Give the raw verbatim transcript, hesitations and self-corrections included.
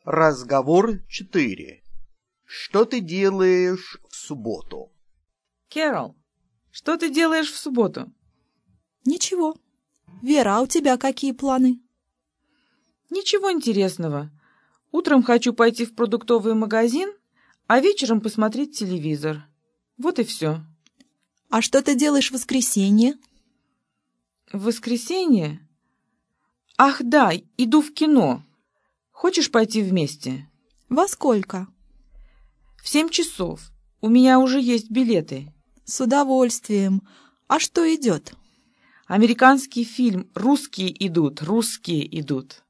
Разговор четыре. Что ты делаешь в субботу? Кэрол, что ты делаешь в субботу? Ничего. Вера, а у тебя какие планы? Ничего интересного. Утром хочу пойти в продуктовый магазин, а вечером посмотреть телевизор. Вот и все. А что ты делаешь в воскресенье? В воскресенье? Ах да, иду в кино. Хочешь пойти вместе? Во сколько? В семь часов. У меня уже есть билеты. С удовольствием. А что идет? Американский фильм «Русские идут, русские идут».